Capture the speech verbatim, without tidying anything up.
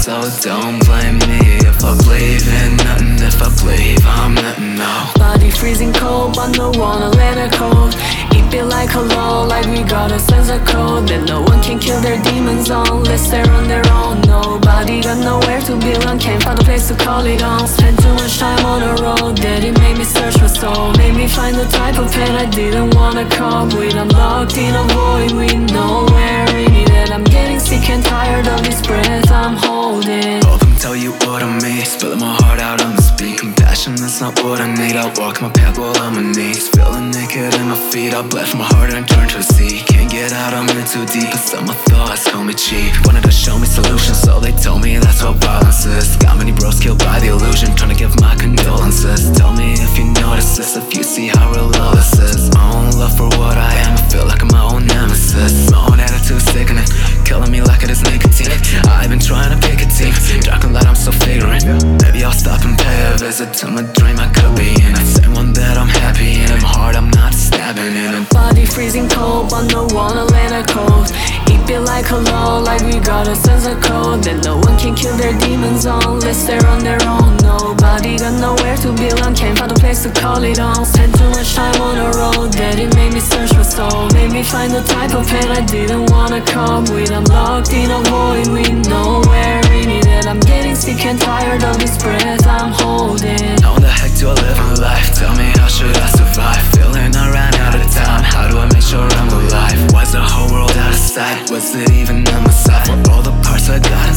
so don't blame me if I believe in nothing. If I believe I'm nothing, no. Body freezing cold, but no wanna let it cold. It be like hello, like we got a sense of code that no one can kill their demons unless they're on their own. Nobody got nowhere to belong, can't find a place to call it on. Spent too much time on a road that it made me search for soul. Made me find the type of pain I didn't wanna cope with. I'm locked in a void with nowhere in it, and I'm getting sick and tired of this breath I'm holding. Hope I can tell you what I mean, spilling my heart out on this beat. Compassion, that's not what I need. I walk my path while on my knees, feeling naked in my feet. I bled from my heart and turned to a sea. Can't get out, I'm in too deep, but some my thoughts told me cheap. Wanted to show me solutions, so they told me that's what violence is. Got many bros killed by the illusion, trying to give my condolences. Tell me if you notice this, if you see how real all this is. My own love for what I am, I feel like I'm my own nemesis. My own attitude sickening, killing me like it is nicotine. I've been trying to pick a team, dark and light I'm still figuring. Maybe I'll stop and pay a visit to my dream I could be in. I'd say one that I'm happy in, my heart I'm not stabbing in. Body freezing cold, but no wanna let it cold. It be like hello, like we got a sense of code that no one can kill their demons unless they're on their own. Nobody got nowhere to belong, can't find a place to call it on. Spent too much time on a road that it made me search for soul. Made me find the type of pain I didn't wanna cope with. I'm locked in a void with nowhere in it, and I'm getting sick and tired of this breath I'm holding. How the heck do I live my life? Tell me, how should I survive? Feeling I ran out of time, how do I make sure I'm alive? Why's the whole world out of sight? Was it even on my side? For all the parts I got